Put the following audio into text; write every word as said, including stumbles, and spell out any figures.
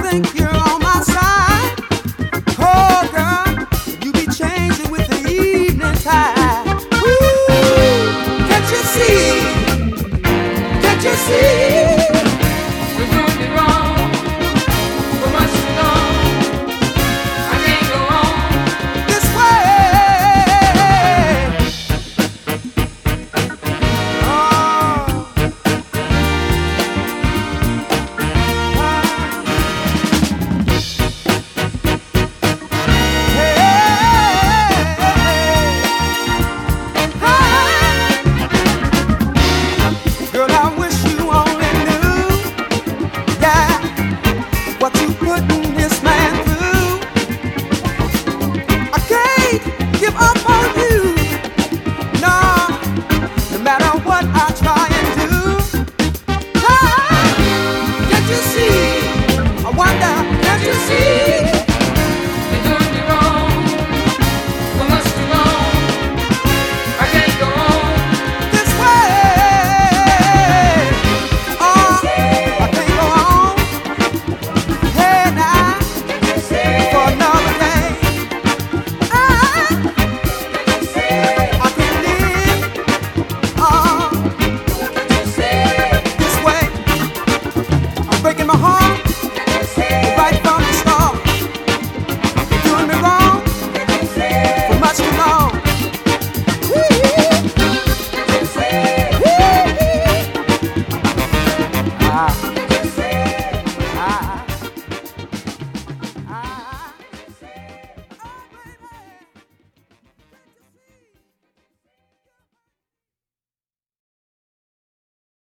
think you're on my side. Oh, girl, you be changing with the evening tide. Ooh, can't you see? Can't you see? We're doing it wrong for much too long. I can't go on This way. Oh. Girl, I wish you only knew, yeah, what you putting this man through. I can't give up on you, no, no matter what I try and do. Ah, can't you see? I wonder, can't you see?